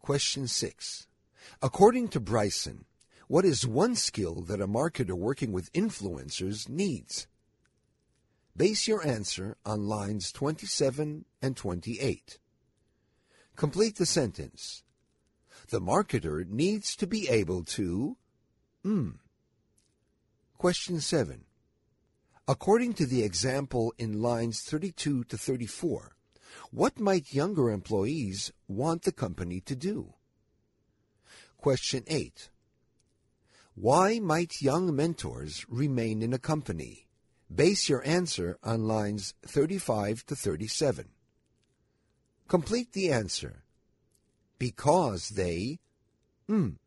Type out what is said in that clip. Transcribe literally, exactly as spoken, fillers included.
Question six. According to Bryson, what is one skill that a marketer working with influencers needs? Base your answer on lines twenty-seven and twenty-eight. Complete the sentence. The marketer needs to be able to... Mm. Question seven. According to the example in lines thirty-two to thirty-four, what might younger employees want the company to do? Question eight. Why might young mentors remain in a company? Base your answer on lines thirty-five to thirty-seven. Complete the answer. Because they... Mm.